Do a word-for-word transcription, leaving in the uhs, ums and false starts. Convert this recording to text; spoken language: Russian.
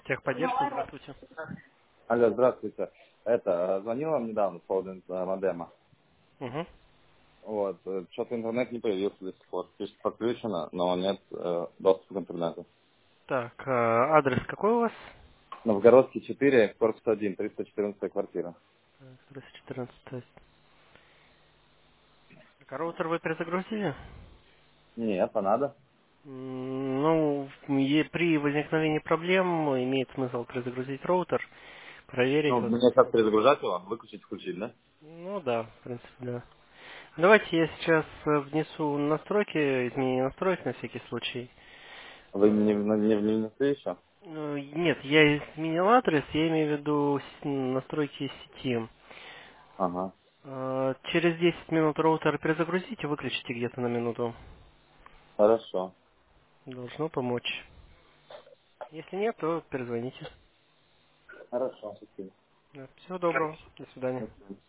Техподдержка, здравствуйте. Алло, здравствуйте. Это, звонил вам недавно по поводу э, модема. Угу. Вот, э, что-то интернет не появился до сих пор. Пишет, подключено, но нет э, доступа к интернету. Так, э, адрес какой у вас? Новгородский четыре, корпус один, триста четырнадцатая квартира. триста четырнадцать. Так, а роутер вы перезагрузили? Нет, а надо? М, Ну, е- при возникновении проблем имеет смысл перезагрузить роутер, проверить. Ну, Вот. мне сейчас перезагружать его, выключить, включить, да? Ну да, в принципе, да. Давайте я сейчас э, внесу настройки, изменения настроек на всякий случай. Вы не, Э, не, не внесли еще? ну, Нет, я изменил адрес, я имею в виду с- настройки сети. Ага, Э, Через десять минут роутер перезагрузите, выключите где-то на минуту. хорошо. Должно помочь. Если нет, то перезвоните. Хорошо, спасибо. Да. Всего доброго. До свидания. До свидания.